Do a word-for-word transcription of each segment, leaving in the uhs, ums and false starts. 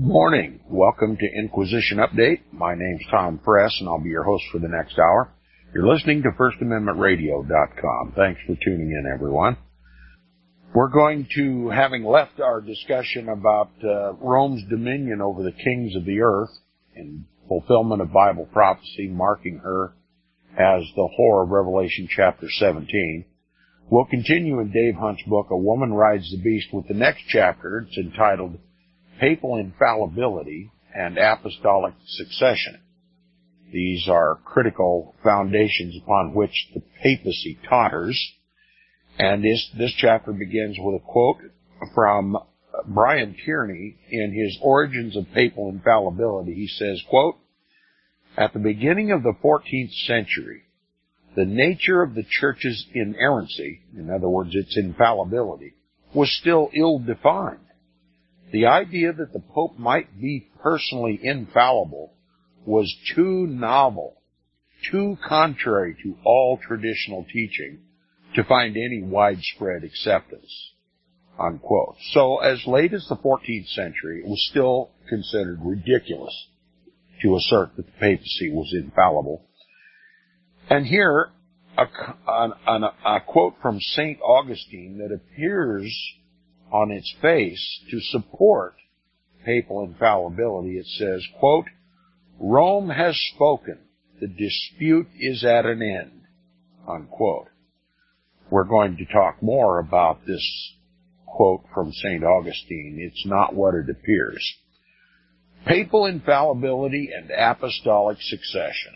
Morning. Welcome to Inquisition Update. My name's Tom Press, and I'll be your host for the next hour. You're listening to First Amendment Radio dot com. Thanks for tuning in, everyone. We're going to, having left our discussion about uh, Rome's dominion over the kings of the earth in fulfillment of Bible prophecy, marking her as the whore of Revelation chapter seventeen, we'll continue in Dave Hunt's book, A Woman Rides the Beast, with the next chapter. It's entitled Papal Infallibility and Apostolic Succession. These are critical foundations upon which the papacy totters. And this, this chapter begins with a quote from Brian Tierney in his Origins of Papal Infallibility. He says, quote, "At the beginning of the fourteenth century, the nature of the Church's inerrancy, in other words, its infallibility, was still ill-defined. The idea that the Pope might be personally infallible was too novel, too contrary to all traditional teaching to find any widespread acceptance," unquote. So as late as the fourteenth century, it was still considered ridiculous to assert that the papacy was infallible. And here, a, a, a quote from Saint Augustine that appears on its face to support papal infallibility. It says, quote, "Rome has spoken. The dispute is at an end," unquote. We're going to talk more about this quote from Saint Augustine. It's not what it appears. Papal infallibility and apostolic succession.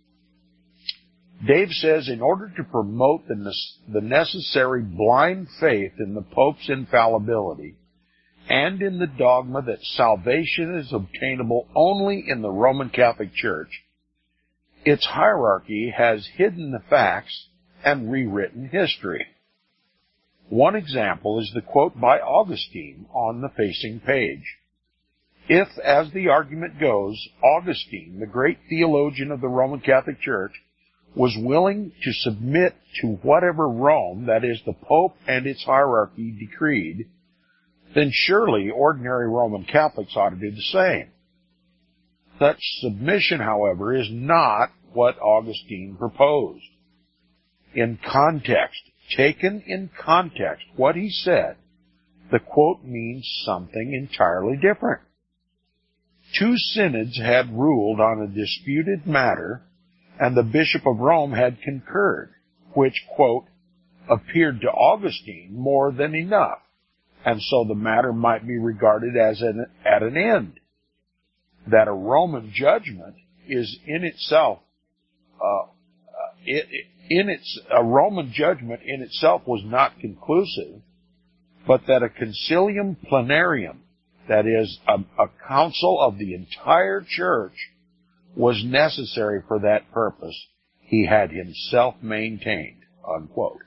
Dave says, in order to promote the, the necessary blind faith in the Pope's infallibility and in the dogma that salvation is obtainable only in the Roman Catholic Church, its hierarchy has hidden the facts and rewritten history. One example is the quote by Augustine on the facing page. If, as the argument goes, Augustine, the great theologian of the Roman Catholic Church, was willing to submit to whatever Rome, that is, the Pope and its hierarchy, decreed, then surely ordinary Roman Catholics ought to do the same. Such submission, however, is not what Augustine proposed. In context, taken in context, what he said, the quote means something entirely different. Two synods had ruled on a disputed matter, and the Bishop of Rome had concurred, which, quote, appeared to Augustine more than enough, and so the matter might be regarded as an, at an end. That a Roman judgment is in itself, uh, it, in its, a Roman judgment in itself was not conclusive, but that a concilium plenarium, that is, a, a council of the entire church, was necessary for that purpose, he had himself maintained, unquote.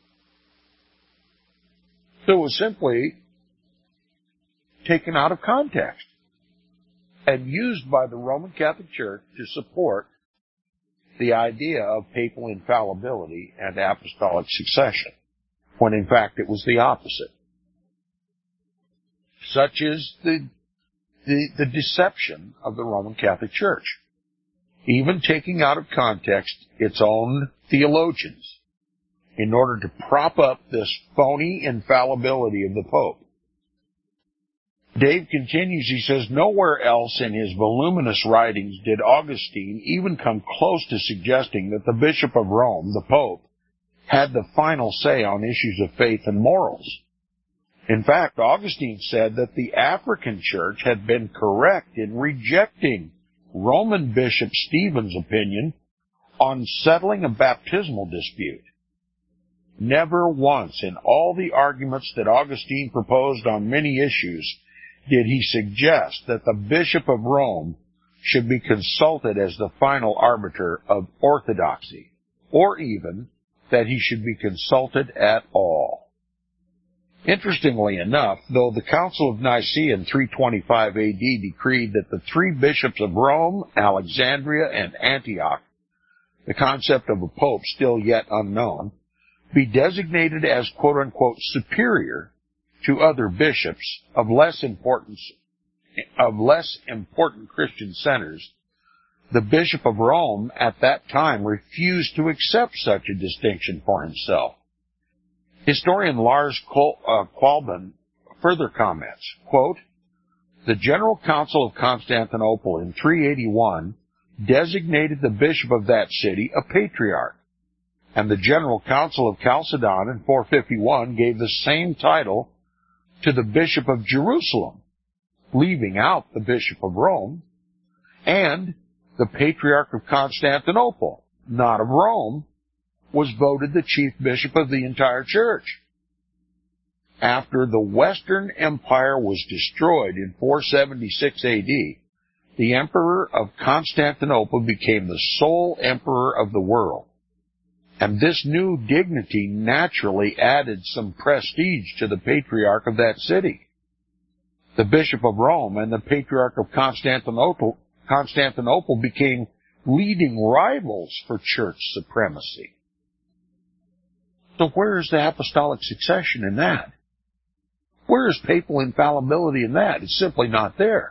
So it was simply taken out of context and used by the Roman Catholic Church to support the idea of papal infallibility and apostolic succession, when in fact it was the opposite. Such is the, the, the deception of the Roman Catholic Church, even taking out of context its own theologians in order to prop up this phony infallibility of the Pope. Dave continues, he says, nowhere else in his voluminous writings did Augustine even come close to suggesting that the Bishop of Rome, the Pope, had the final say on issues of faith and morals. In fact, Augustine said that the African Church had been correct in rejecting Roman Bishop Stephen's opinion on settling a baptismal dispute. Never once in all the arguments that Augustine proposed on many issues did he suggest that the Bishop of Rome should be consulted as the final arbiter of orthodoxy, or even that he should be consulted at all. Interestingly enough, though the Council of Nicaea in three twenty-five A D decreed that the three bishops of Rome, Alexandria, and Antioch, the concept of a pope still yet unknown, be designated as quote-unquote superior to other bishops of less importance of less important Christian centers, the Bishop of Rome at that time refused to accept such a distinction for himself. Historian Lars Qualben further comments, quote, "The General Council of Constantinople in three eighty-one designated the bishop of that city a patriarch, and the General Council of Chalcedon in four fifty-one gave the same title to the Bishop of Jerusalem, leaving out the Bishop of Rome, and the Patriarch of Constantinople, not of Rome, was voted the chief bishop of the entire church. After the Western Empire was destroyed in four seventy-six A D, the Emperor of Constantinople became the sole emperor of the world, and this new dignity naturally added some prestige to the Patriarch of that city. The Bishop of Rome and the Patriarch of Constantinople, Constantinople became leading rivals for church supremacy." So where is the apostolic succession in that? Where is papal infallibility in that? It's simply not there.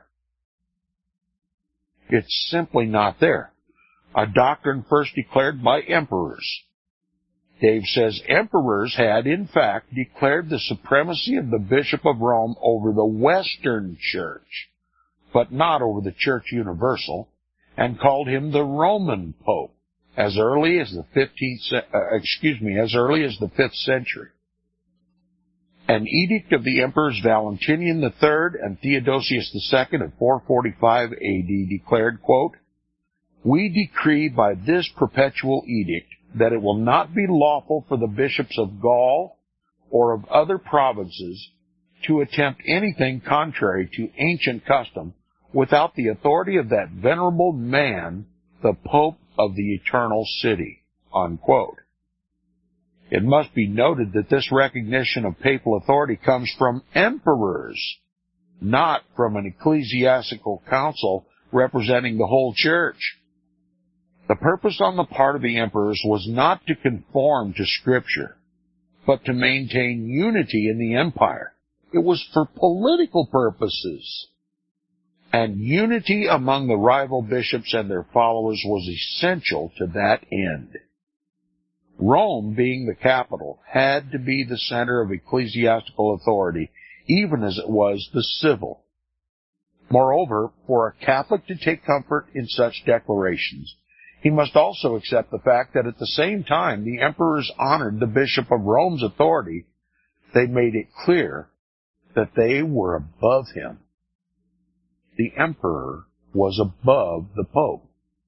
It's simply not there. A doctrine first declared by emperors. Dave says emperors had, in fact, declared the supremacy of the Bishop of Rome over the Western Church, but not over the Church Universal, and called him the Roman Pope as early as the fifteenth, uh, excuse me, as early as the fifth century. An edict of the emperors Valentinian the Third and Theodosius the Second of four forty-five A D declared, quote, "We decree by this perpetual edict that it will not be lawful for the bishops of Gaul or of other provinces to attempt anything contrary to ancient custom without the authority of that venerable man, the Pope of the Eternal City," unquote. It must be noted that this recognition of papal authority comes from emperors, not from an ecclesiastical council representing the whole church. The purpose on the part of the emperors was not to conform to Scripture, but to maintain unity in the empire. It was for political purposes. And unity among the rival bishops and their followers was essential to that end. Rome, being the capital, had to be the center of ecclesiastical authority, even as it was the civil. Moreover, for a Catholic to take comfort in such declarations, he must also accept the fact that at the same time the emperors honored the Bishop of Rome's authority, they made it clear that they were above him. The emperor was above the Pope.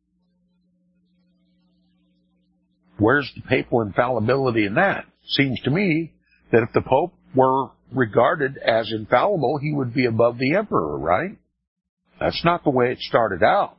Where's the papal infallibility in that? Seems to me that if the Pope were regarded as infallible, he would be above the emperor, right? That's not the way it started out.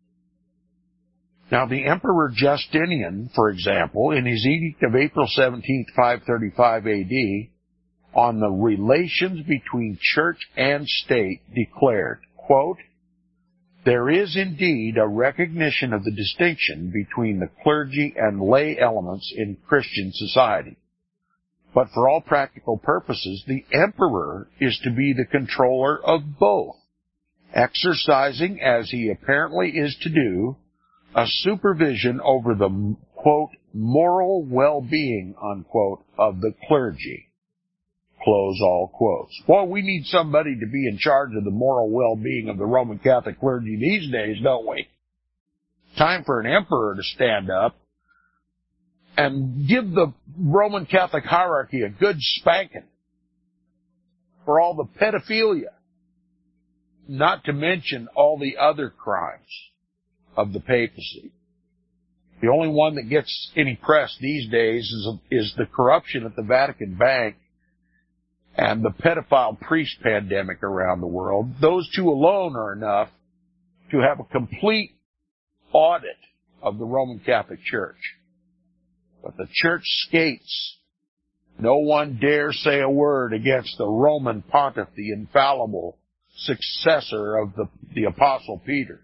Now, the Emperor Justinian, for example, in his edict of April seventeenth, five thirty-five A D, on the relations between church and state, declared, quote, "There is indeed a recognition of the distinction between the clergy and lay elements in Christian society. But for all practical purposes, the emperor is to be the controller of both, exercising, as he apparently is to do, a supervision over the, quote, moral well-being, unquote, of the clergy." Close all quotes. Well, we need somebody to be in charge of the moral well-being of the Roman Catholic clergy these days, don't we? Time for an emperor to stand up and give the Roman Catholic hierarchy a good spanking for all the pedophilia, not to mention all the other crimes of the papacy. The only one that gets any press these days is, is the corruption at the Vatican Bank and the pedophile priest pandemic around the world. Those two alone are enough to have a complete audit of the Roman Catholic Church. But the church skates. No one dare say a word against the Roman pontiff, the infallible successor of the, the Apostle Peter.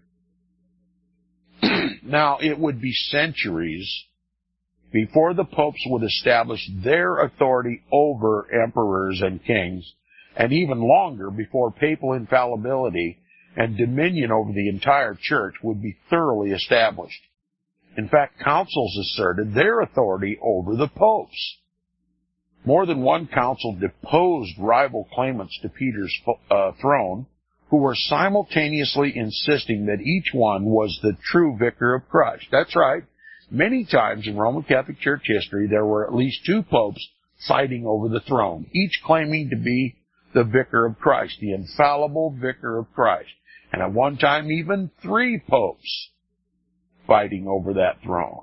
Now, it would be centuries before the popes would establish their authority over emperors and kings, and even longer before papal infallibility and dominion over the entire church would be thoroughly established. In fact, councils asserted their authority over the popes. More than one council deposed rival claimants to Peter's uh, throne, who were simultaneously insisting that each one was the true vicar of Christ. That's right. Many times in Roman Catholic Church history, there were at least two popes fighting over the throne, each claiming to be the vicar of Christ, the infallible vicar of Christ. And at one time, even three popes fighting over that throne.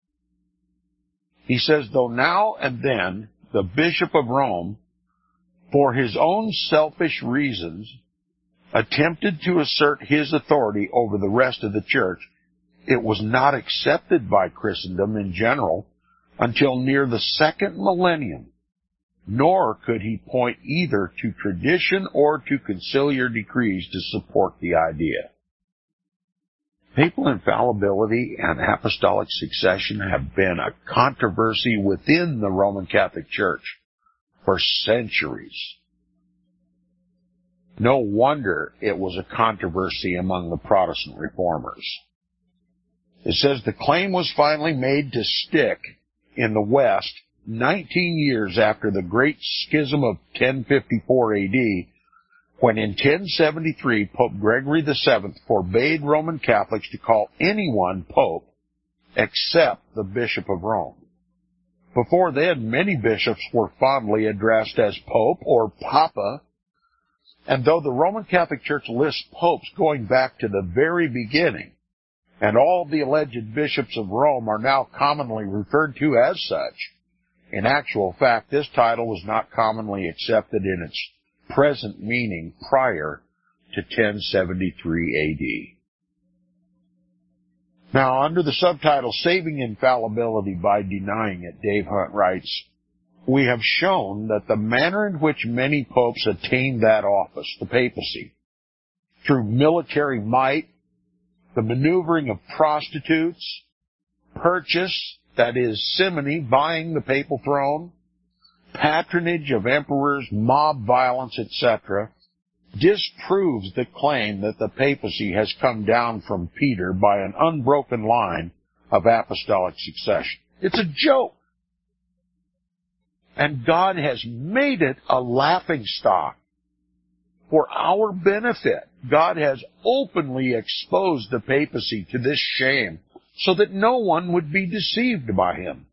He says, though now and then the Bishop of Rome, for his own selfish reasons, attempted to assert his authority over the rest of the church, it was not accepted by Christendom in general until near the second millennium, nor could he point either to tradition or to conciliar decrees to support the idea. Papal infallibility and apostolic succession have been a controversy within the Roman Catholic Church for centuries. No wonder it was a controversy among the Protestant reformers. It says the claim was finally made to stick in the West nineteen years after the Great Schism of ten fifty-four A D, when in ten seventy-three Pope Gregory the Seventh forbade Roman Catholics to call anyone Pope except the Bishop of Rome. Before then, many bishops were fondly addressed as Pope or Papa, and though the Roman Catholic Church lists popes going back to the very beginning, and all the alleged bishops of Rome are now commonly referred to as such, in actual fact, this title was not commonly accepted in its present meaning prior to ten seventy-three A D. Now, under the subtitle, Saving Infallibility by Denying It, Dave Hunt writes, we have shown that the manner in which many popes attained that office, the papacy, through military might, the maneuvering of prostitutes, purchase, that is, simony, buying the papal throne, patronage of emperors, mob violence, et cetera, disproves the claim that the papacy has come down from Peter by an unbroken line of apostolic succession. It's a joke. And God has made it a laughingstock for our benefit. God has openly exposed the papacy to this shame so that no one would be deceived by him.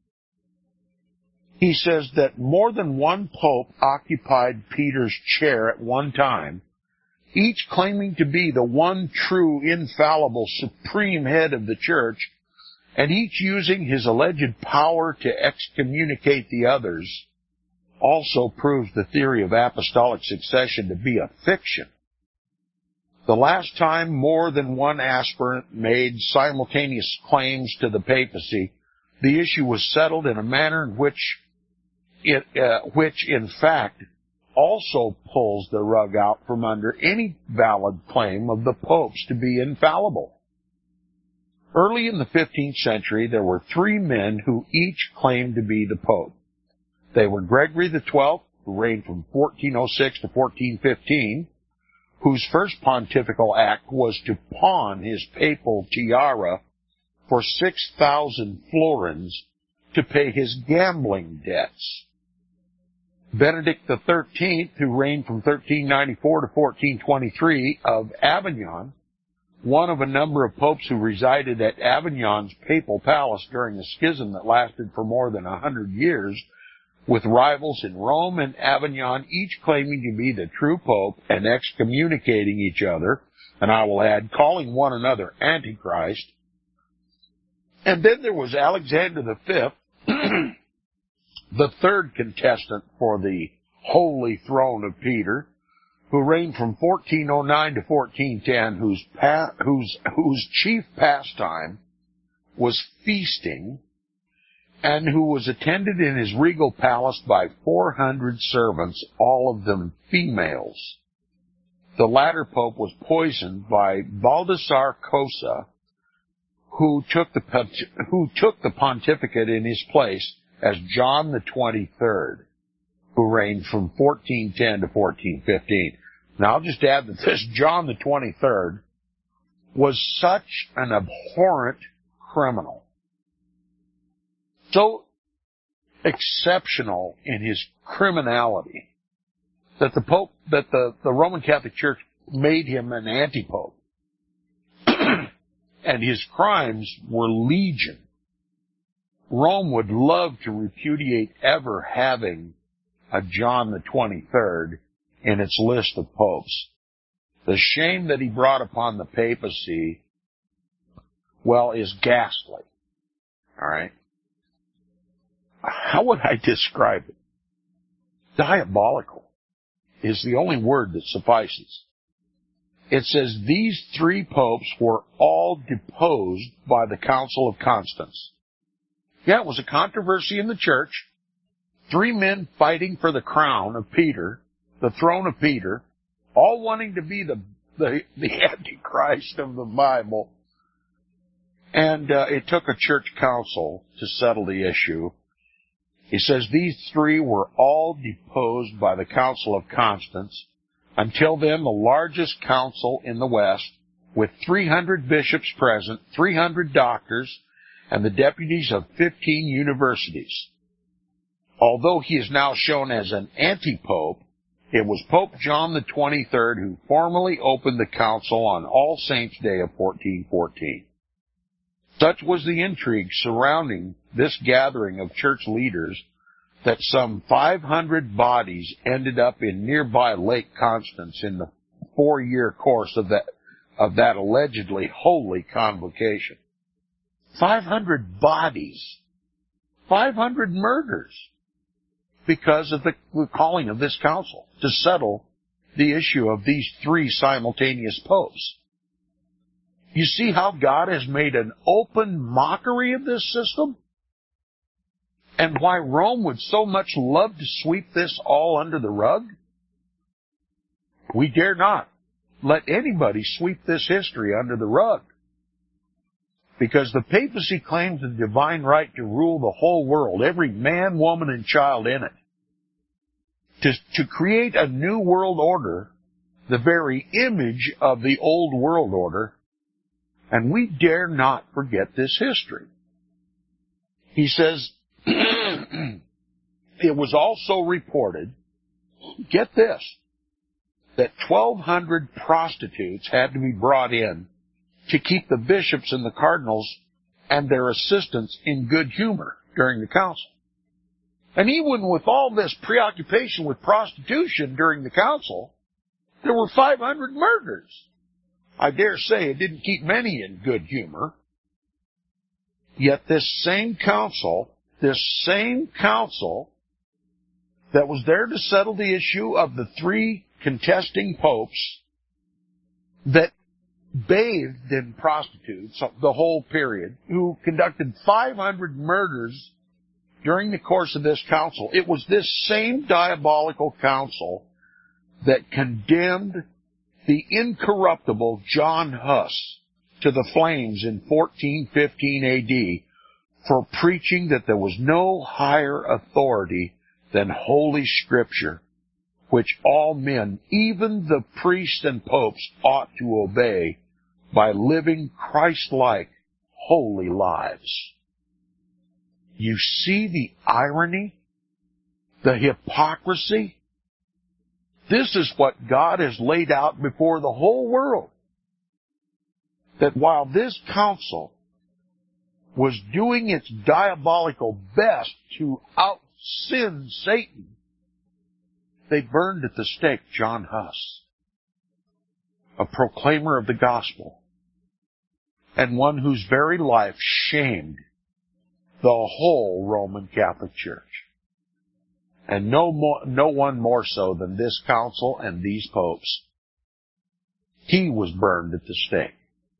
He says that more than one pope occupied Peter's chair at one time, each claiming to be the one true, infallible, supreme head of the church, and each using his alleged power to excommunicate the others, also proves the theory of apostolic succession to be a fiction. The last time more than one aspirant made simultaneous claims to the papacy, the issue was settled in a manner in which it, uh, which in fact also pulls the rug out from under any valid claim of the popes to be infallible. Early in the fifteenth century, there were three men who each claimed to be the pope. They were Gregory the Twelfth, who reigned from fourteen oh six to fourteen fifteen, whose first pontifical act was to pawn his papal tiara for six thousand florins to pay his gambling debts. Benedict the Thirteenth, who reigned from thirteen ninety-four to fourteen twenty-three, of Avignon, one of a number of popes who resided at Avignon's papal palace during a schism that lasted for more than a hundred years, with rivals in Rome and Avignon, each claiming to be the true pope and excommunicating each other, and I will add, calling one another Antichrist. And then there was Alexander the Fifth, the third contestant for the holy throne of Peter, who reigned from fourteen oh nine to fourteen ten, whose, pa- whose, whose chief pastime was feasting, and who was attended in his regal palace by four hundred servants, all of them females. The latter pope was poisoned by Baldassar Cosa, who took the who took the pontificate in his place as John the twenty-third, who reigned from fourteen ten to fourteen fifteen. Now, I'll just add that this John the twenty-third was such an abhorrent criminal, so exceptional in his criminality, that the Pope, that the, the Roman Catholic Church made him an anti-pope. And his crimes were legion. Rome would love to repudiate ever having a John the twenty-third in its list of popes. The shame that he brought upon the papacy, well, is ghastly. All right? How would I describe it? Diabolical is the only word that suffices. It says these three popes were all deposed by the Council of Constance. Yeah, it was a controversy in the church. Three men fighting for the crown of Peter, the throne of Peter, all wanting to be the the, the Antichrist of the Bible. And uh, it took a church council to settle the issue. He says these three were all deposed by the Council of Constance. Until then, the largest council in the West, with three hundred bishops present, three hundred doctors, and the deputies of fifteen universities. Although he is now shown as an anti-pope, it was Pope John the twenty-third who formally opened the council on All Saints' Day of fourteen fourteen. Such was the intrigue surrounding this gathering of church leaders that some five hundred bodies ended up in nearby Lake Constance in the four-year course of that, of that allegedly holy convocation. five hundred bodies. five hundred murders because of the calling of this council to settle the issue of these three simultaneous popes. You see how God has made an open mockery of this system? And why Rome would so much love to sweep this all under the rug? We dare not let anybody sweep this history under the rug. Because the papacy claims the divine right to rule the whole world, every man, woman, and child in it. To, to create a new world order, the very image of the old world order, and we dare not forget this history. He says, it was also reported, get this, that twelve hundred prostitutes had to be brought in to keep the bishops and the cardinals and their assistants in good humor during the council. And even with all this preoccupation with prostitution during the council, there were five hundred murders. I dare say it didn't keep many in good humor. Yet this same council, this same council that was there to settle the issue of the three contesting popes that bathed in prostitutes the whole period, who conducted five hundred murders during the course of this council. It was this same diabolical council that condemned the incorruptible John Huss to the flames in fourteen fifteen A D for preaching that there was no higher authority than Holy Scripture, which all men, even the priests and popes, ought to obey by living Christ-like, holy lives. You see the irony? The hypocrisy? This is what God has laid out before the whole world. That while this council was doing its diabolical best to out-sin Satan, they burned at the stake John Huss, a proclaimer of the gospel, and one whose very life shamed the whole Roman Catholic Church. And no more, no one more so than this council and these popes. He was burned at the stake.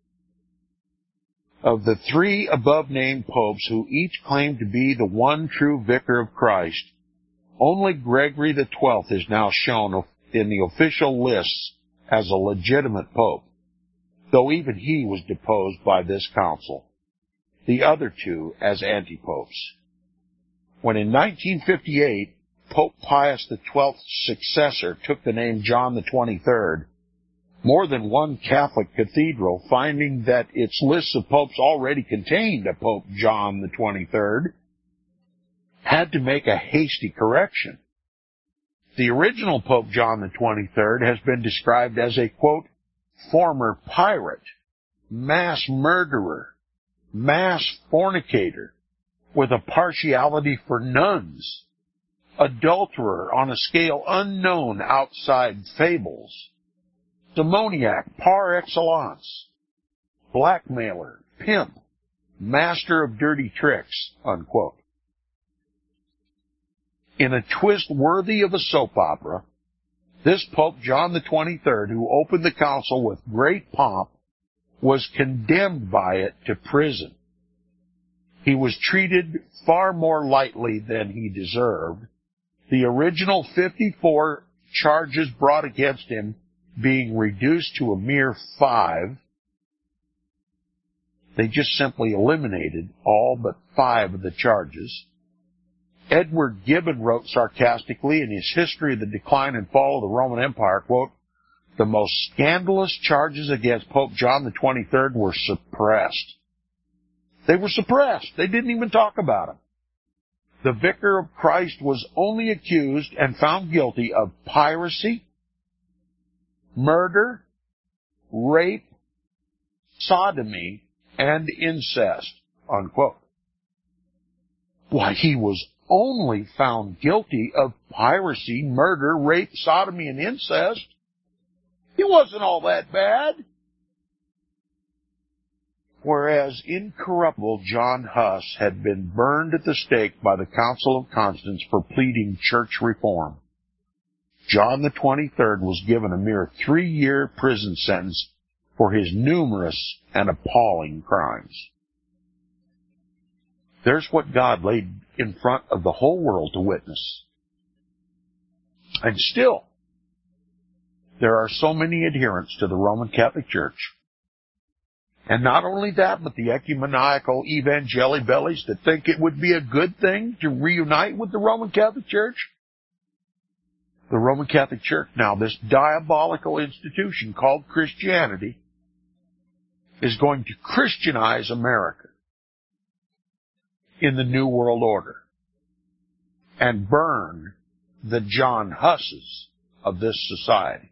Of the three above-named popes who each claimed to be the one true vicar of Christ, only Gregory the twelfth is now shown in the official lists as a legitimate pope, though even he was deposed by this council, the other two as anti-popes. When in nineteen fifty-eight, Pope Pius the twelfth's successor took the name John the twenty-third, more than one Catholic cathedral, finding that its lists of popes already contained a Pope John the twenty-third, had to make a hasty correction. The original Pope John the twenty-third has been described as a, quote, former pirate, mass murderer, mass fornicator, with a partiality for nuns, adulterer on a scale unknown outside fables, demoniac par excellence, blackmailer, pimp, master of dirty tricks, unquote. In a twist worthy of a soap opera, this Pope John the twenty-third, who opened the council with great pomp, was condemned by it to prison. He was treated far more lightly than he deserved, the original fifty-four charges brought against him being reduced to a mere five. They just simply eliminated all but five of the charges. Edward Gibbon wrote sarcastically in his History of the Decline and Fall of the Roman Empire, quote, the most scandalous charges against Pope John the twenty-third were suppressed. They were suppressed. They didn't even talk about him. The Vicar of Christ was only accused and found guilty of piracy, murder, rape, sodomy, and incest, unquote. Why, he was only found guilty of piracy, murder, rape, sodomy, and incest. He wasn't all that bad. Whereas incorruptible John Huss had been burned at the stake by the Council of Constance for pleading church reform, John the twenty-third was given a mere three-year prison sentence for his numerous and appalling crimes. There's what God laid in front of the whole world to witness. And still, there are so many adherents to the Roman Catholic Church. And not only that, but the ecumenical evangeli bellies that think it would be a good thing to reunite with the Roman Catholic Church. The Roman Catholic Church, now this diabolical institution called Christianity, is going to Christianize America in the New World Order and burn the John Husses of this society.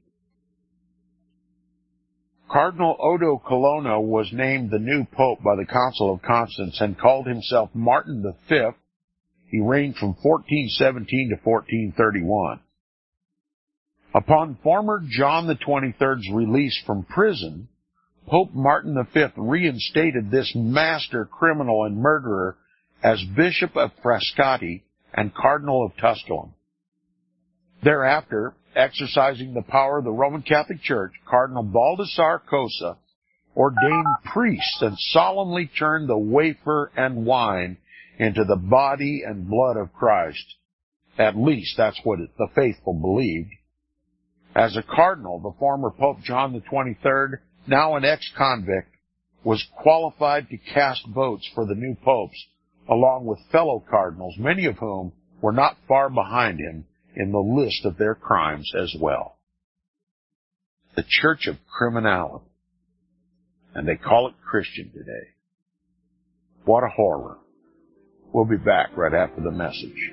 Cardinal Odo Colonna was named the new pope by the Council of Constance and called himself Martin the Fifth. He reigned from fourteen seventeen to fourteen thirty-one. Upon former John the twenty-third's release from prison, Pope Martin the Fifth reinstated this master criminal and murderer as Bishop of Frascati and Cardinal of Tusculum. Thereafter, exercising the power of the Roman Catholic Church, Cardinal Baldassar Cosa ordained priests and solemnly turned the wafer and wine into the body and blood of Christ. At least that's what the faithful believed. As a cardinal, the former Pope John the twenty-third, now an ex-convict, was qualified to cast votes for the new popes, along with fellow cardinals, many of whom were not far behind him in the list of their crimes as well. The Church of Criminality. And they call it Christian today. What a horror. We'll be back right after the message.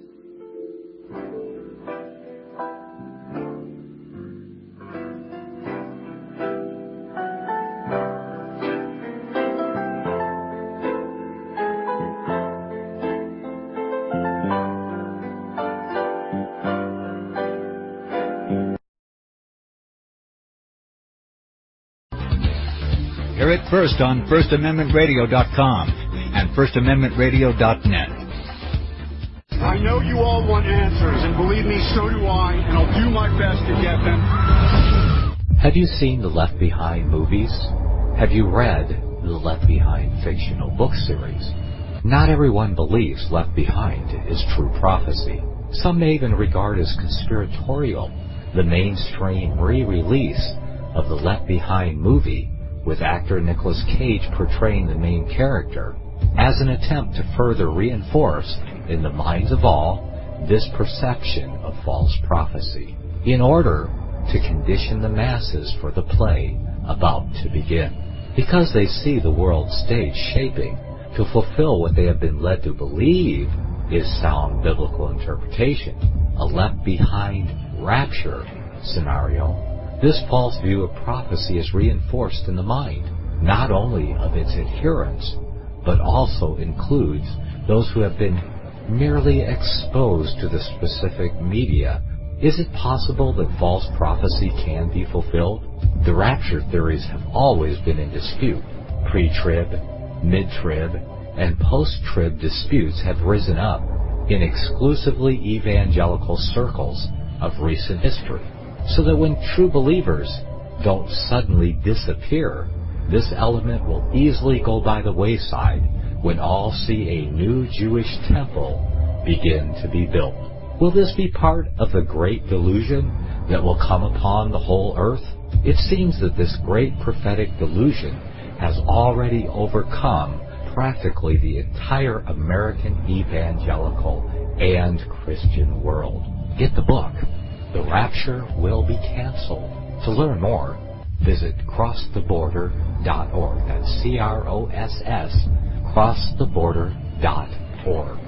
Hear it first on First Amendment Radio dot com and First Amendment Radio dot net. I know you all want answers, and believe me, so do I, and I'll do my best to get them. Have you seen the Left Behind movies? Have you read the Left Behind fictional book series? Not everyone believes Left Behind is true prophecy. Some may even regard as conspiratorial the mainstream re-release of the Left Behind movie with actor Nicolas Cage portraying the main character as an attempt to further reinforce in the minds of all this perception of false prophecy in order to condition the masses for the play about to begin. Because they see the world stage shaping to fulfill what they have been led to believe is sound biblical interpretation, a left-behind rapture scenario, this false view of prophecy is reinforced in the mind, not only of its adherents, but also includes those who have been merely exposed to the specific media. Is it possible that false prophecy can be fulfilled? The rapture theories have always been in dispute. Pre-trib, mid-trib, and post-trib disputes have risen up in exclusively evangelical circles of recent history, so that when true believers don't suddenly disappear, this element will easily go by the wayside when all see a new Jewish temple begin to be built. Will this be part of the great delusion that will come upon the whole earth? It seems that this great prophetic delusion has already overcome practically the entire American evangelical and Christian world. Get the book, The Rapture Will Be Canceled. To learn more, visit cross the border dot org. That's C R O S S, cross the border dot org.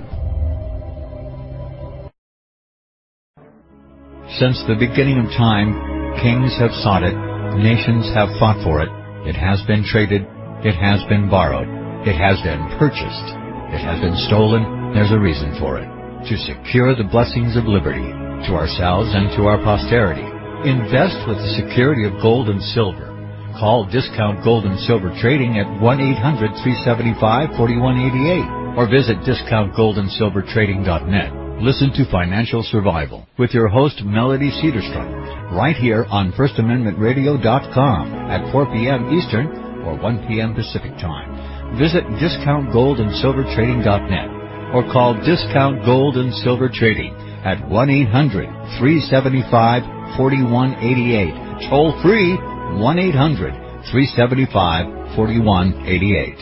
Since the beginning of time, kings have sought it, nations have fought for it, it has been traded, it has been borrowed, it has been purchased, it has been stolen. There's a reason for it. To secure the blessings of liberty to ourselves and to our posterity, invest with the security of gold and silver. Call Discount Gold and Silver Trading at one eight hundred, three seven five, four one eight eight or visit discount gold and silver trading dot net. Listen to Financial Survival with your host, Melody Cedarstrom, right here on first amendment radio dot com at four p.m. Eastern or one p.m. Pacific Time. Visit discount gold and silver trading dot net or call Discount Gold and Silver Trading at one eight hundred, three seven five, four one eight eight. Toll free, one eight hundred, three seven five, four one eight eight.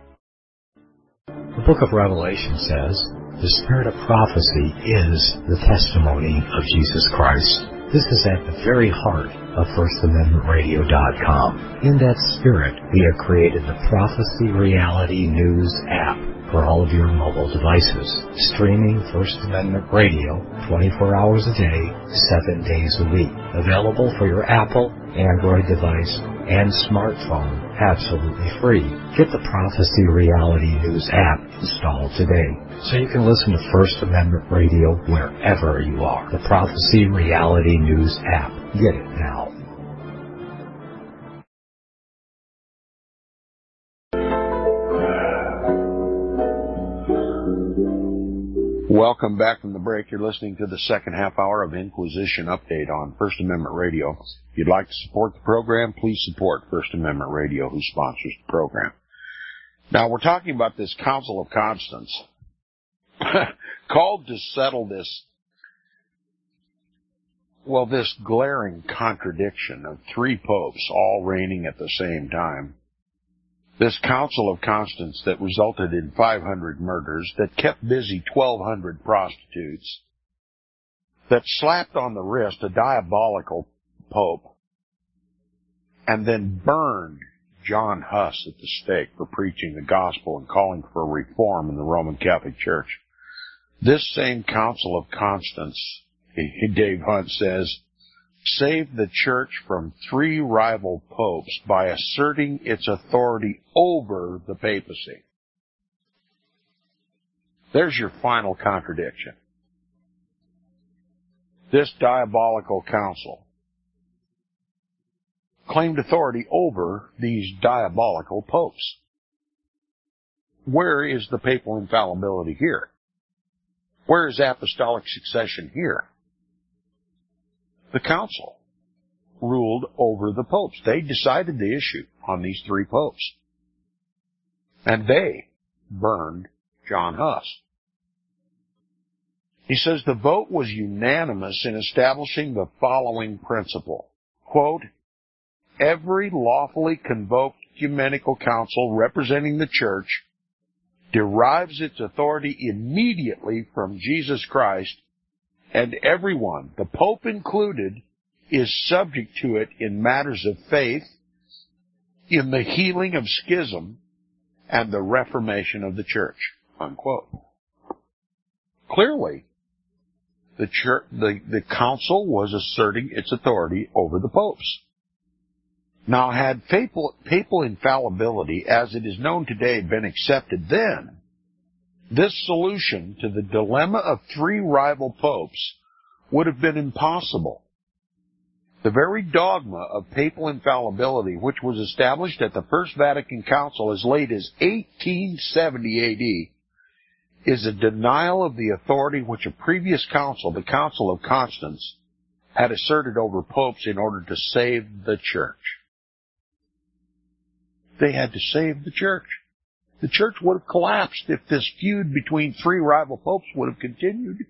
The book of Revelation says, the spirit of prophecy is the testimony of Jesus Christ. This is at the very heart of first amendment radio dot com. In that spirit, we have created the Prophecy Reality News app for all of your mobile devices, streaming First Amendment Radio twenty-four hours a day, seven days a week. Available for your Apple, Android device, and smartphone, absolutely free. Get the Prophecy Reality News app installed today, so you can listen to First Amendment Radio wherever you are. The Prophecy Reality News app. Get it now. Welcome back from the break. You're listening to the second half hour of Inquisition Update on First Amendment Radio. If you'd like to support the program, please support First Amendment Radio, who sponsors the program. Now, we're talking about this Council of Constance, called to settle this, well, this glaring contradiction of three popes all reigning at the same time. This Council of Constance that resulted in five hundred murders, that kept busy twelve hundred prostitutes, that slapped on the wrist a diabolical pope, and then burned John Huss at the stake for preaching the gospel and calling for reform in the Roman Catholic Church. This same Council of Constance, Dave Hunt says, saved the church from three rival popes by asserting its authority over the papacy. There's your final contradiction. This diabolical council claimed authority over these diabolical popes. Where is the papal infallibility here? Where is apostolic succession here? The council ruled over the popes. They decided the issue on these three popes. And they burned John Huss. He says the vote was unanimous in establishing the following principle. Quote, every lawfully convoked ecumenical council representing the church derives its authority immediately from Jesus Christ and everyone, the Pope included, is subject to it in matters of faith, in the healing of schism, and the reformation of the church." Unquote. Clearly, the, church, the, the council was asserting its authority over the popes. Now, had papal, papal infallibility, as it is known today, been accepted then, this solution to the dilemma of three rival popes would have been impossible. The very dogma of papal infallibility, which was established at the First Vatican Council as late as eighteen seventy A D, is a denial of the authority which a previous council, the Council of Constance, had asserted over popes in order to save the church. They had to save the church. The church would have collapsed if this feud between three rival popes would have continued.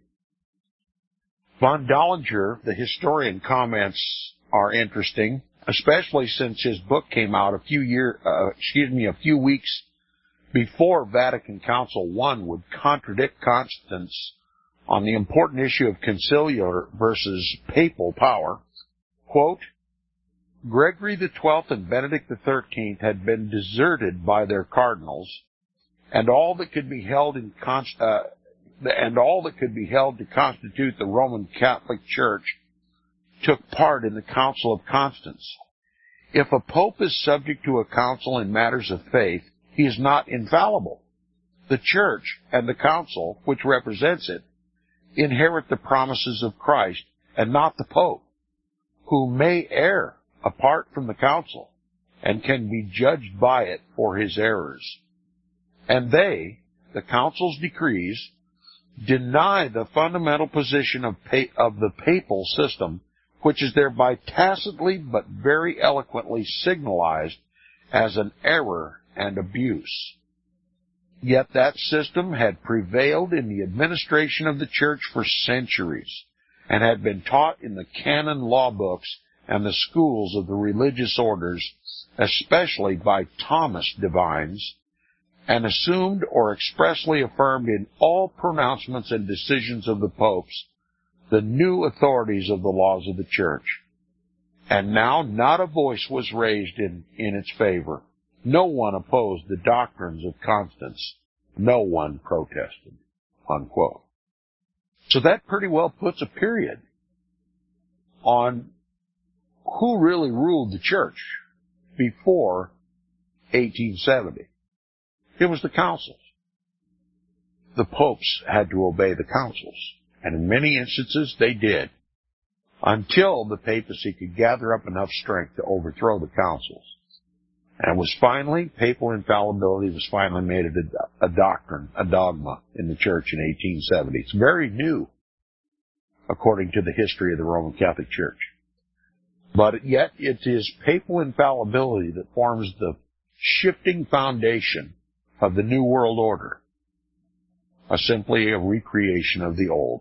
Von Dollinger, the historian, comments are interesting, especially since his book came out a few year, uh, excuse me, a few weeks before Vatican Council One would contradict Constance on the important issue of conciliar versus papal power. Quote, "Gregory the Twelfth and Benedict the Thirteenth had been deserted by their cardinals, and all that could be held in const- uh, and all that could be held to constitute the Roman Catholic Church took part in the Council of Constance. If a pope is subject to a council in matters of faith, he is not infallible. The Church and the council, which represents it, inherit the promises of Christ, and not the pope, who may err apart from the council, and can be judged by it for his errors. And they, the council's decrees, deny the fundamental position of, pa- of the papal system, which is thereby tacitly but very eloquently signalized as an error and abuse. Yet that system had prevailed in the administration of the Church for centuries, and had been taught in the canon law books and the schools of the religious orders, especially by Thomas divines, and assumed or expressly affirmed in all pronouncements and decisions of the popes the new authorities of the laws of the Church. And now not a voice was raised in, in its favor. No one opposed the doctrines of Constance. No one protested." Unquote. So that pretty well puts a period on who really ruled the church before eighteen seventy. It was the councils. The popes had to obey the councils, and in many instances they did, until the papacy could gather up enough strength to overthrow the councils. And it was finally, papal infallibility was finally made a, a doctrine, a dogma in the church in eighteen seventy. It's very new, according to the history of the Roman Catholic Church. But yet it is papal infallibility that forms the shifting foundation of the New World Order, a simply a recreation of the old.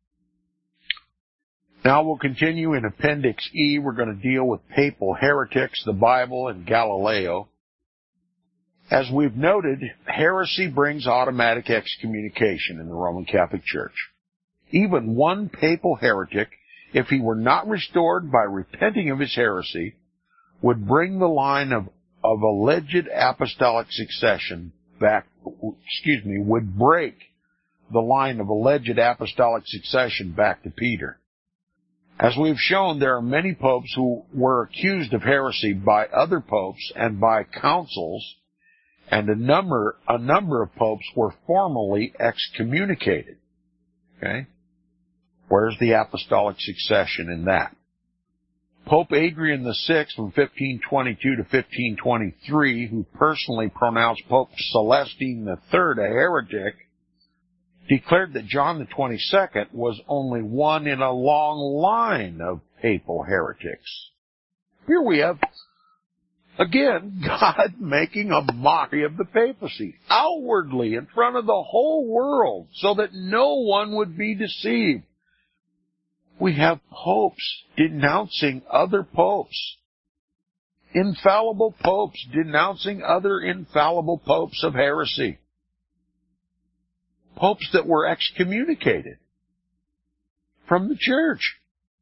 Now we'll continue in Appendix E. We're going to deal with papal heretics, the Bible, and Galileo. As we've noted, heresy brings automatic excommunication in the Roman Catholic Church. Even one papal heretic, if he were not restored by repenting of his heresy, would bring the line of, of alleged apostolic succession back, excuse me, would break the line of alleged apostolic succession back to Peter. As we've shown, there are many popes who were accused of heresy by other popes and by councils, and a number, a number of popes were formally excommunicated. Okay? Where's the apostolic succession in that? Pope Adrian the Sixth from fifteen twenty-two to fifteen twenty-three, who personally pronounced Pope Celestine the Third a heretic, declared that John the Twenty-second was only one in a long line of papal heretics. Here we have, again, God making a mockery of the papacy, outwardly in front of the whole world, so that no one would be deceived. We have popes denouncing other popes, infallible popes denouncing other infallible popes of heresy, popes that were excommunicated from the church.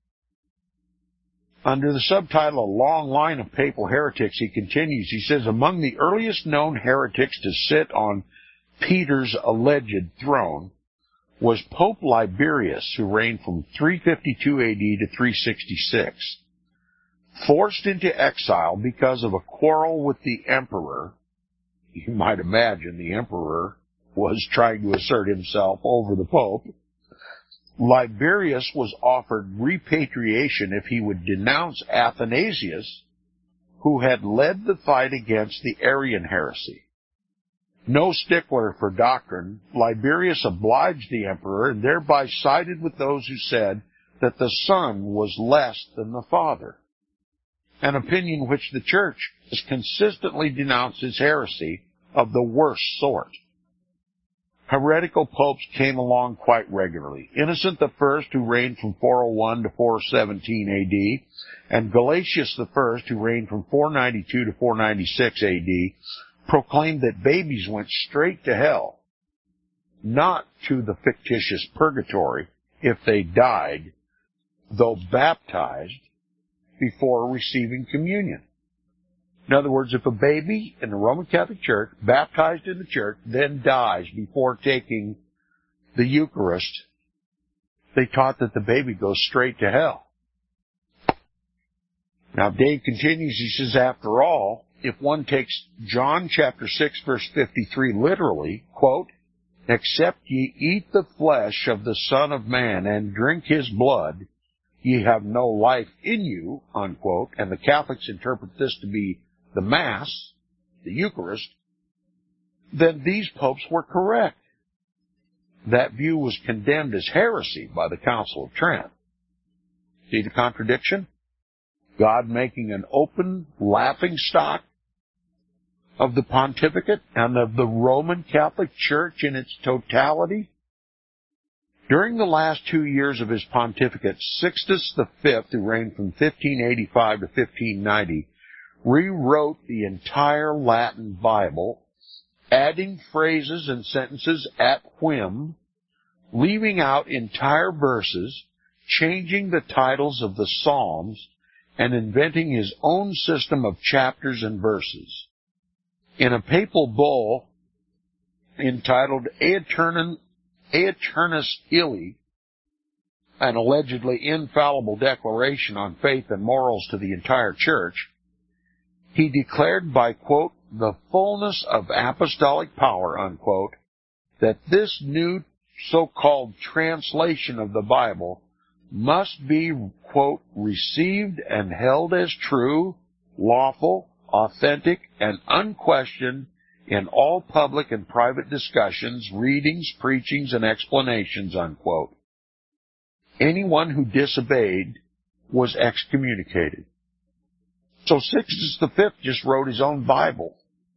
Under the subtitle, A Long Line of Papal Heretics, he continues, he says, among the earliest known heretics to sit on Peter's alleged throne was Pope Liberius, who reigned from three fifty-two A D to three sixty-six. Forced into exile because of a quarrel with the emperor, you might imagine the emperor was trying to assert himself over the pope, Liberius was offered repatriation if he would denounce Athanasius, who had led the fight against the Arian heresy. No stickler for doctrine, Liberius obliged the emperor and thereby sided with those who said that the Son was less than the Father, an opinion which the Church has consistently denounced as heresy of the worst sort. Heretical popes came along quite regularly. Innocent the First, who reigned from four oh one to four seventeen A D, and Gelasius the First, who reigned from four ninety-two to four ninety-six A D, proclaimed that babies went straight to hell, not to the fictitious purgatory if they died, though baptized, before receiving communion. In other words, if a baby in the Roman Catholic Church, baptized in the church, then dies before taking the Eucharist, they taught that the baby goes straight to hell. Now, Dave continues, he says, after all, if one takes John chapter six, verse fifty-three literally, quote, except ye eat the flesh of the Son of Man and drink his blood, ye have no life in you, unquote, and the Catholics interpret this to be the Mass, the Eucharist, then these popes were correct. That view was condemned as heresy by the Council of Trent. See the contradiction? God making an open laughingstock of the pontificate and of the Roman Catholic Church in its totality? During the last two years of his pontificate, Sixtus the Fifth, who reigned from fifteen eighty-five to fifteen ninety, rewrote the entire Latin Bible, adding phrases and sentences at whim, leaving out entire verses, changing the titles of the Psalms, and inventing his own system of chapters and verses. In a papal bull entitled Aeternum Aeternus Illi, an allegedly infallible declaration on faith and morals to the entire Church, he declared by, quote, the fullness of apostolic power, unquote, that this new so-called translation of the Bible must be, quote, received and held as true, lawful, authentic, and unquestioned in all public and private discussions, readings, preachings, and explanations, unquote. Anyone who disobeyed was excommunicated. So Sixtus the Fifth just wrote his own Bible,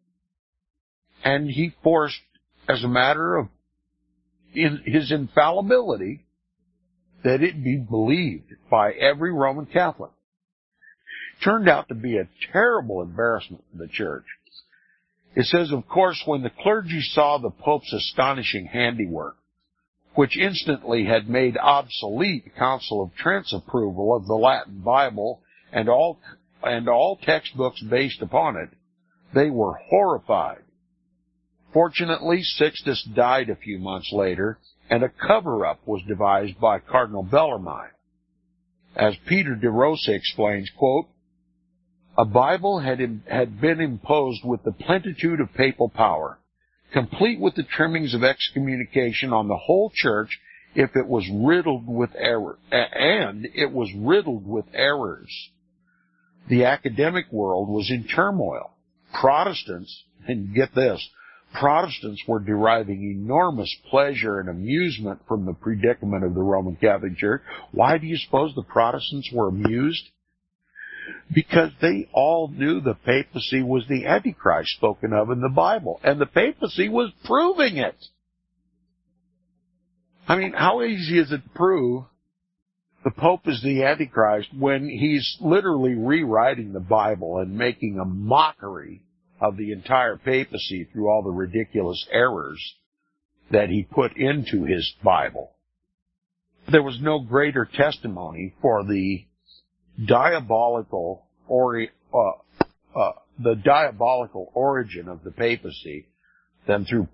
and he forced, as a matter of in his infallibility, that it be believed by every Roman Catholic. Turned out to be a terrible embarrassment for the Church. It says, of course, when the clergy saw the Pope's astonishing handiwork, which instantly had made obsolete the Council of Trent's approval of the Latin Bible and all and all textbooks based upon it, they were horrified. Fortunately, Sixtus died a few months later, and a cover-up was devised by Cardinal Bellarmine. As Peter de Rosa explains, quote, a Bible had, im- had been imposed with the plenitude of papal power, complete with the trimmings of excommunication on the whole Church if it was riddled with error, and it was riddled with errors. The academic world was in turmoil. Protestants, and get this, Protestants were deriving enormous pleasure and amusement from the predicament of the Roman Catholic Church. Why do you suppose the Protestants were amused? Because they all knew the papacy was the Antichrist spoken of in the Bible, and the papacy was proving it. I mean, how easy is it to prove the Pope is the Antichrist when he's literally rewriting the Bible and making a mockery of the entire papacy through all the ridiculous errors that he put into his Bible? there was no greater testimony for the diabolical ori- uh, uh, the diabolical origin of the papacy than through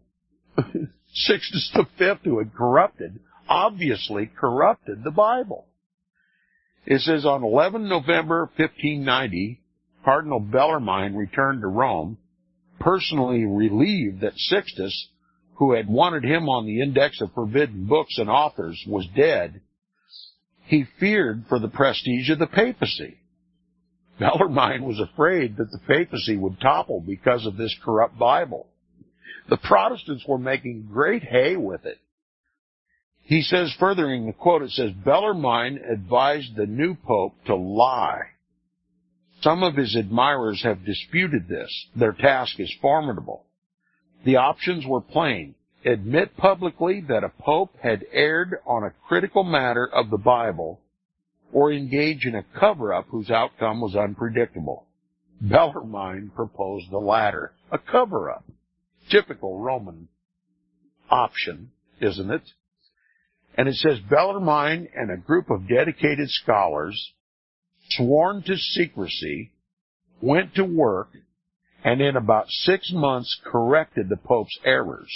Sixtus the Fifth, who had corrupted, obviously corrupted the Bible. It says on the eleventh of November, fifteen ninety, Cardinal Bellarmine returned to Rome, personally relieved that Sixtus, who had wanted him on the index of forbidden books and authors, was dead. He feared for the prestige of the papacy. Bellarmine was afraid that the papacy would topple because of this corrupt Bible. The Protestants were making great hay with it. He says, furthering the quote, it says, Bellarmine advised the new pope to lie. Some of his admirers have disputed this. Their task is formidable. The options were plain. Admit publicly that a pope had erred on a critical matter of the Bible, or engage in a cover-up whose outcome was unpredictable. Bellarmine proposed the latter, a cover-up. Typical Roman option, isn't it? And it says, Bellarmine and a group of dedicated scholars, sworn to secrecy, went to work, and in about six months corrected the Pope's errors.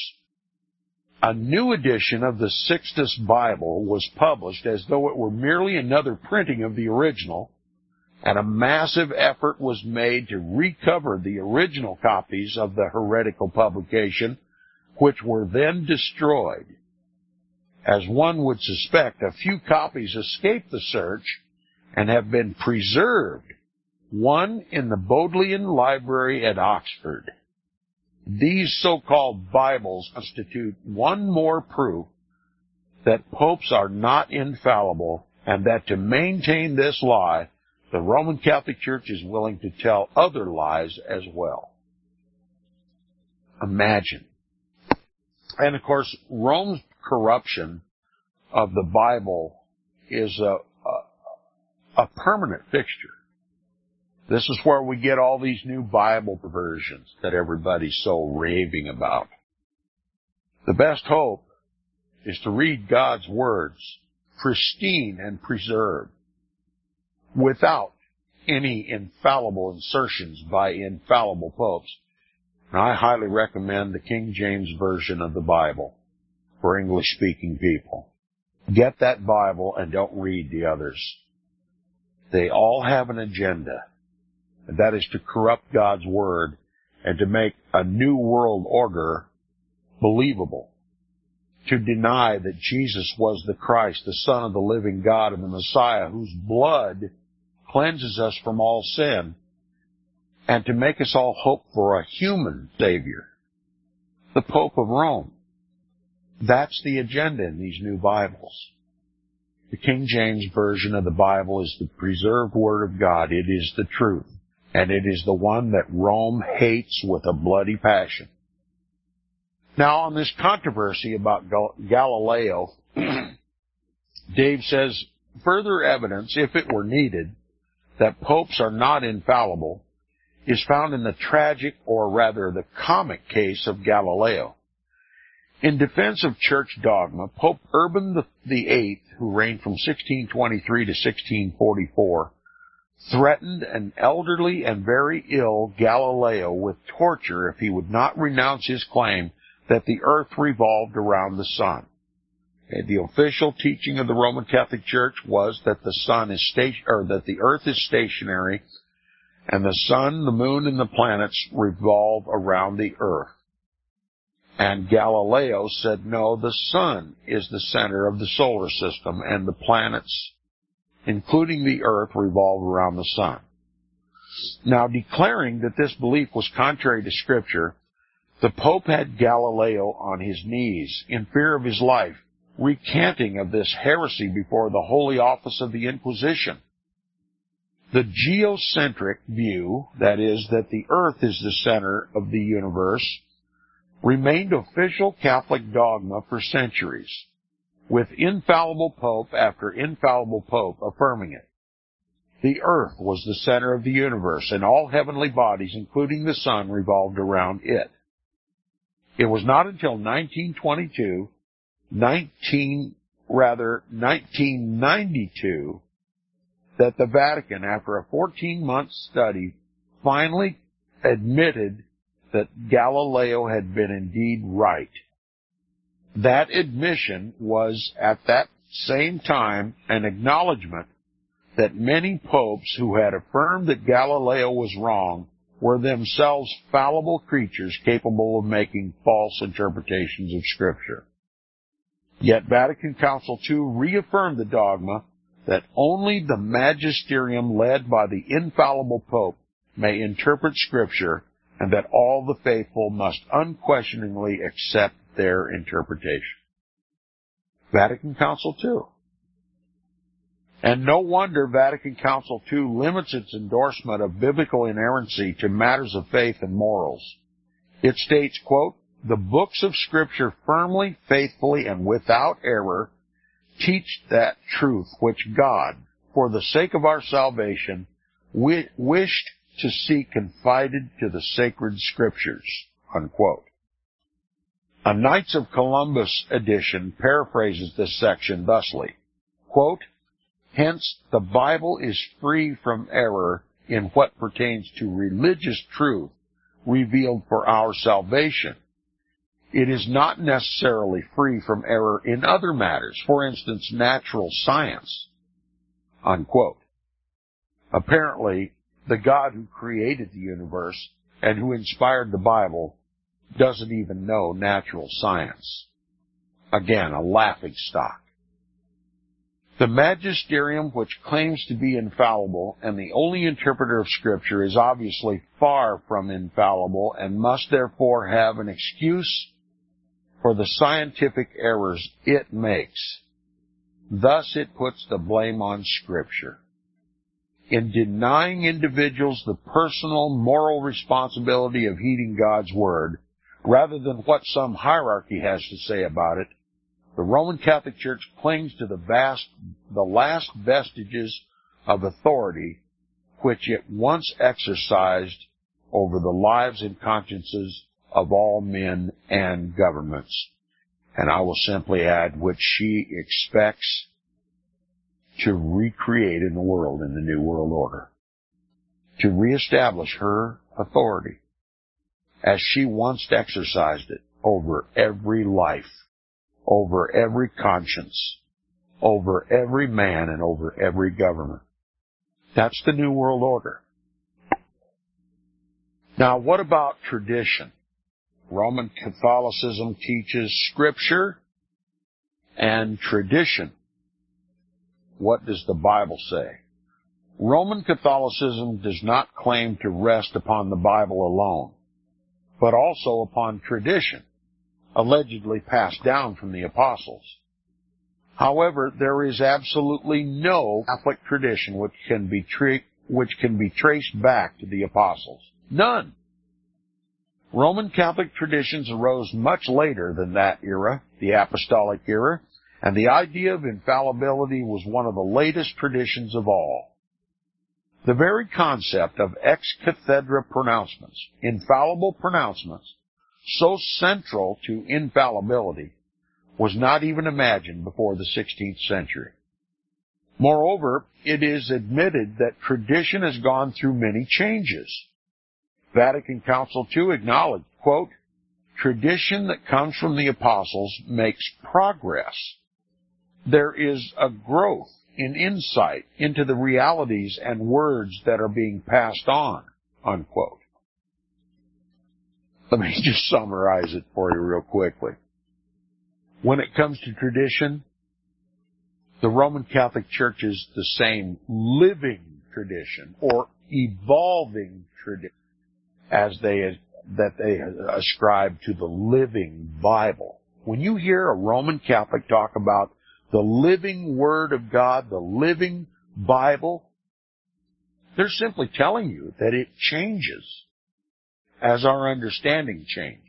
A new edition of the Sixtus Bible was published as though it were merely another printing of the original, and a massive effort was made to recover the original copies of the heretical publication, which were then destroyed. As one would suspect, a few copies escaped the search and have been preserved, one in the Bodleian Library at Oxford. These so-called Bibles constitute one more proof that popes are not infallible, and that to maintain this lie, the Roman Catholic Church is willing to tell other lies as well. Imagine. And of course, Rome's corruption of the Bible is a, a, a permanent fixture. This is where we get all these new Bible versions that everybody's so raving about. The best hope is to read God's words, pristine and preserved, without any infallible insertions by infallible popes. And I highly recommend the King James Version of the Bible for English-speaking people. Get that Bible and don't read the others. They all have an agenda, and that is to corrupt God's Word and to make a new world order believable, to deny that Jesus was the Christ, the Son of the living God, and the Messiah, whose blood cleanses us from all sin, and to make us all hope for a human Savior, the Pope of Rome. That's the agenda in these new Bibles. The King James Version of the Bible is the preserved Word of God. It is the truth, and it is the one that Rome hates with a bloody passion. Now, on this controversy about Gal- Galileo, Dave says, further evidence, if it were needed, that popes are not infallible is found in the tragic, or rather the comic case of Galileo. In defense of church dogma, Pope Urban the Eighth, who reigned from sixteen twenty-three to sixteen forty-four, threatened an elderly and very ill Galileo with torture if he would not renounce his claim that the earth revolved around the sun. The official teaching of the Roman Catholic Church was that the sun is sta- or that the earth is stationary, and the sun, the moon, and the planets revolve around the earth. And Galileo said, no, the sun is the center of the solar system, and the planets, including the earth, revolve around the sun. Now, declaring that this belief was contrary to Scripture, the Pope had Galileo on his knees in fear of his life, recanting of this heresy before the Holy Office of the Inquisition. The geocentric view, that is, that the earth is the center of the universe, remained official Catholic dogma for centuries, with infallible pope after infallible pope affirming it. The earth was the center of the universe, and all heavenly bodies, including the sun, revolved around it. It was not until nineteen twenty-two, nineteen rather nineteen ninety-two, that the Vatican, after a fourteen-month study, finally admitted that Galileo had been indeed right. That admission was, at that same time, an acknowledgement that many popes who had affirmed that Galileo was wrong were themselves fallible creatures capable of making false interpretations of Scripture. Yet Vatican Council two reaffirmed the dogma that only the magisterium led by the infallible Pope may interpret Scripture, and that all the faithful must unquestioningly accept their interpretation. Vatican Council two. And no wonder Vatican Council two limits its endorsement of biblical inerrancy to matters of faith and morals. It states, quote, "The books of Scripture firmly, faithfully, and without error teach that truth which God, for the sake of our salvation, wi- wished to see confided to the sacred Scriptures," unquote. A Knights of Columbus edition paraphrases this section thusly, quote, "Hence the Bible is free from error in what pertains to religious truth revealed for our salvation. It is not necessarily free from error in other matters, for instance, natural science," unquote. Apparently, the God who created the universe and who inspired the Bible doesn't even know natural science. Again, a laughing stock. The magisterium, which claims to be infallible and the only interpreter of Scripture, is obviously far from infallible and must therefore have an excuse for the scientific errors it makes. Thus it puts the blame on Scripture. In denying individuals the personal moral responsibility of heeding God's Word, rather than what some hierarchy has to say about it, the Roman Catholic Church clings to the vast, the last vestiges of authority which it once exercised over the lives and consciences of all men and governments. And I will simply add, which she expects to recreate in the world in the New World Order, to reestablish her authority as she once exercised it over every life, over every conscience, over every man, and over every government. That's the New World Order. Now, what about tradition? Roman Catholicism teaches Scripture and tradition. What does the Bible say? Roman Catholicism does not claim to rest upon the Bible alone, but also upon tradition, allegedly passed down from the apostles. However, there is absolutely no Catholic tradition which can be tra- which can be traced back to the apostles. None. Roman Catholic traditions arose much later than that era, the apostolic era, and the idea of infallibility was one of the latest traditions of all. The very concept of ex cathedra pronouncements, infallible pronouncements, so central to infallibility, was not even imagined before the sixteenth century. Moreover, it is admitted that tradition has gone through many changes. Vatican Council two acknowledged, quote, "Tradition that comes from the apostles makes progress. There is a growth in insight into the realities and words that are being passed on," unquote. Let me just summarize it for you real quickly. When it comes to tradition, the Roman Catholic Church is the same living tradition or evolving tradition as they that they ascribe to the living Bible. When you hear a Roman Catholic talk about the living Word of God, the living Bible, they're simply telling you that it changes as our understanding changes.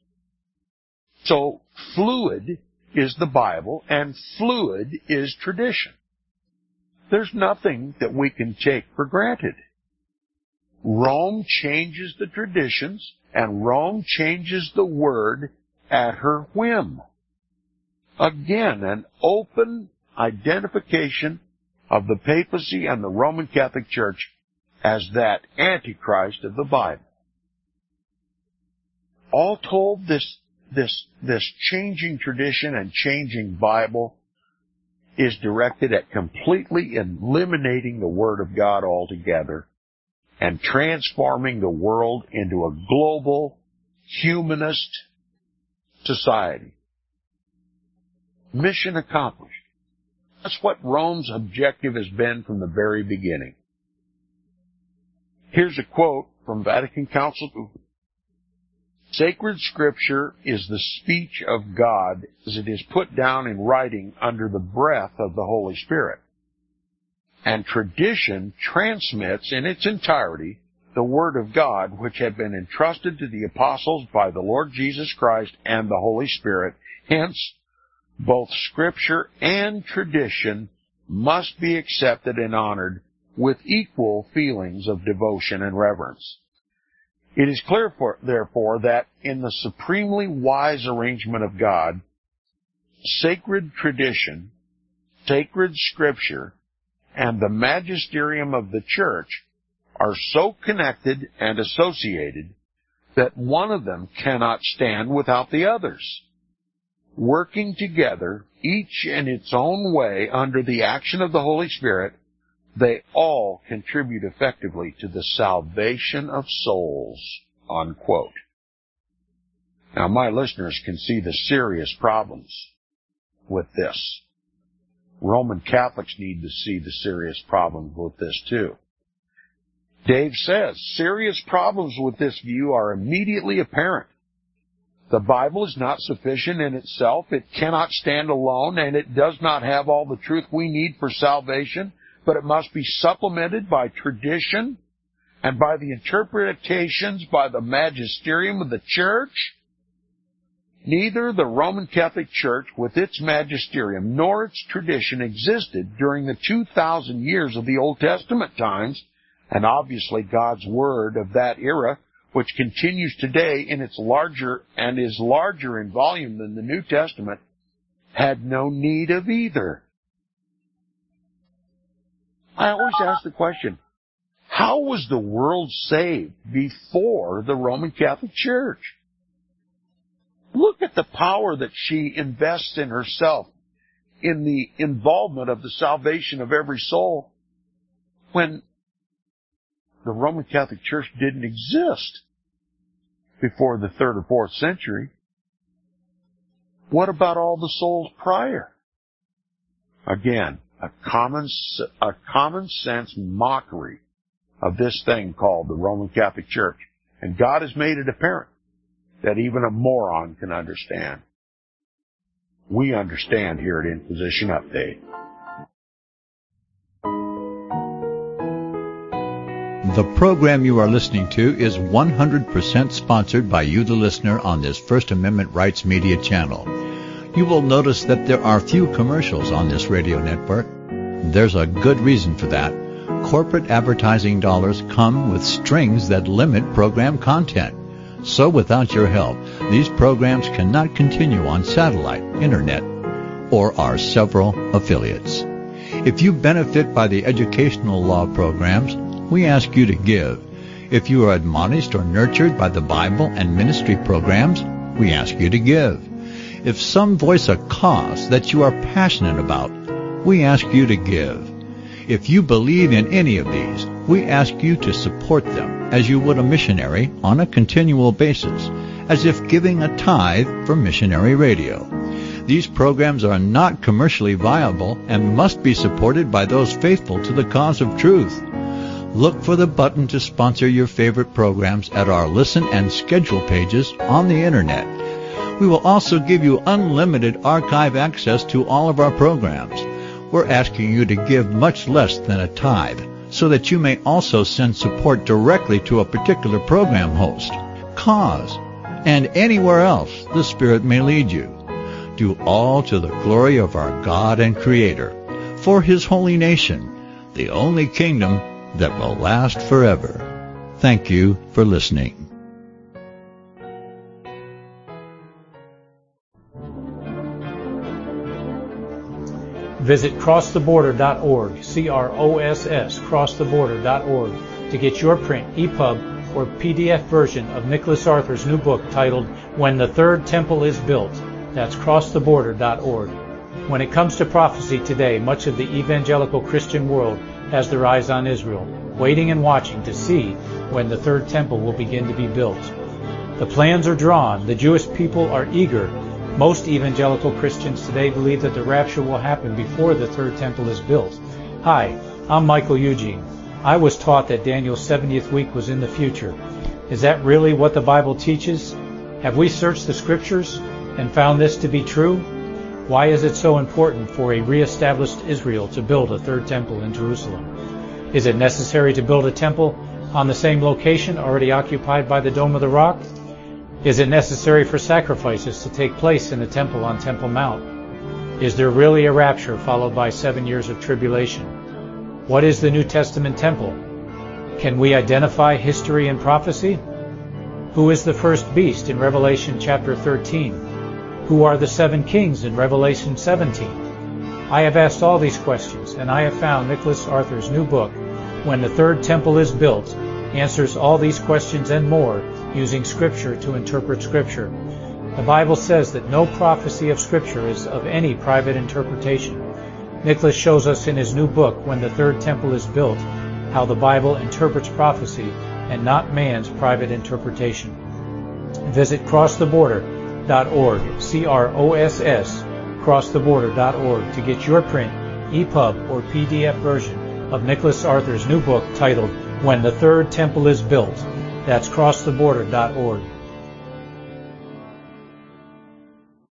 So fluid is the Bible and fluid is tradition. There's nothing that we can take for granted. Rome changes the traditions and Rome changes the Word at her whim. Again, an open identification of the papacy and the Roman Catholic Church as that Antichrist of the Bible. All told, this, this, this changing tradition and changing Bible is directed at completely eliminating the Word of God altogether and transforming the world into a global, humanist society. Mission accomplished. That's what Rome's objective has been from the very beginning. Here's a quote from Vatican Council two. Sacred Scripture is the speech of God as it is put down in writing under the breath of the Holy Spirit. And tradition transmits in its entirety the Word of God, which had been entrusted to the apostles by the Lord Jesus Christ and the Holy Spirit. Hence, both Scripture and tradition must be accepted and honored with equal feelings of devotion and reverence. It is clear, for, therefore, that in the supremely wise arrangement of God, sacred tradition, sacred Scripture, and the magisterium of the Church are so connected and associated that one of them cannot stand without the others. Working together, each in its own way, under the action of the Holy Spirit, they all contribute effectively to the salvation of souls, unquote. Now, my listeners can see the serious problems with this. Roman Catholics need to see the serious problems with this, too. Dave says, serious problems with this view are immediately apparent. The Bible is not sufficient in itself. It cannot stand alone, and it does not have all the truth we need for salvation, but it must be supplemented by tradition and by the interpretations by the magisterium of the Church. Neither the Roman Catholic Church with its magisterium nor its tradition existed during the two thousand years of the Old Testament times, and obviously God's Word of that era, which continues today in its larger and is larger in volume than the New Testament, had no need of either. I always ask the question, how was the world saved before the Roman Catholic Church? Look at the power that she invests in herself, in the involvement of the salvation of every soul, when the Roman Catholic Church didn't exist before the third or fourth century. What about all the souls prior? Again, a common, a common sense mockery of this thing called the Roman Catholic Church. And God has made it apparent that even a moron can understand. We understand here at Inquisition Update. The program you are listening to is one hundred percent sponsored by you, the listener, on this First Amendment Rights Media channel. You will notice that there are few commercials on this radio network. There's a good reason for that. Corporate advertising dollars come with strings that limit program content. So without your help, these programs cannot continue on satellite, internet, or our several affiliates. If you benefit by the educational law programs, we ask you to give. If you are admonished or nurtured by the Bible and ministry programs, we ask you to give. If some voice a cause that you are passionate about, we ask you to give. If you believe in any of these, we ask you to support them as you would a missionary on a continual basis, as if giving a tithe for missionary radio. These programs are not commercially viable and must be supported by those faithful to the cause of truth. Look for the button to sponsor your favorite programs at our listen and schedule pages on the Internet. We will also give you unlimited archive access to all of our programs. We're asking you to give much less than a tithe, so that you may also send support directly to a particular program host, cause, and anywhere else the Spirit may lead you. Do all to the glory of our God and Creator, for His holy nation, the only kingdom that will last forever. Thank you for listening. Visit cross the border dot org, C R O S S, cross the border dot org, to get your print, E P U B, or P D F version of Nicholas Arthur's new book titled When the Third Temple is Built. That's cross the border dot org. When it comes to prophecy today, much of the evangelical Christian world has their eyes on Israel, waiting and watching to see when the third temple will begin to be built. The plans are drawn. The Jewish people are eager. Most evangelical Christians today believe that the rapture will happen before the third temple is built. Hi, I'm Michael Eugene. I was taught that Daniel's seventieth week was in the future. Is that really what the Bible teaches? Have we searched the Scriptures and found this to be true? Why is it so important for a re-established Israel to build a third temple in Jerusalem? Is it necessary to build a temple on the same location already occupied by the Dome of the Rock? Is it necessary for sacrifices to take place in the temple on Temple Mount? Is there really a rapture followed by seven years of tribulation? What is the New Testament temple? Can we identify history and prophecy? Who is the first beast in Revelation chapter thirteen? Who are the seven kings in Revelation seventeen? I have asked all these questions, and I have found Nicholas Arthur's new book, When the Third Temple is Built, answers all these questions and more using Scripture to interpret Scripture. The Bible says that no prophecy of Scripture is of any private interpretation. Nicholas shows us in his new book, When the Third Temple is Built, how the Bible interprets prophecy and not man's private interpretation. Visit cross the border dot org, C R O S S, cross the border dot org, to get your print, E P U B, or P D F version of Nicholas Arthur's new book titled When the Third Temple is Built. That's cross the border dot org.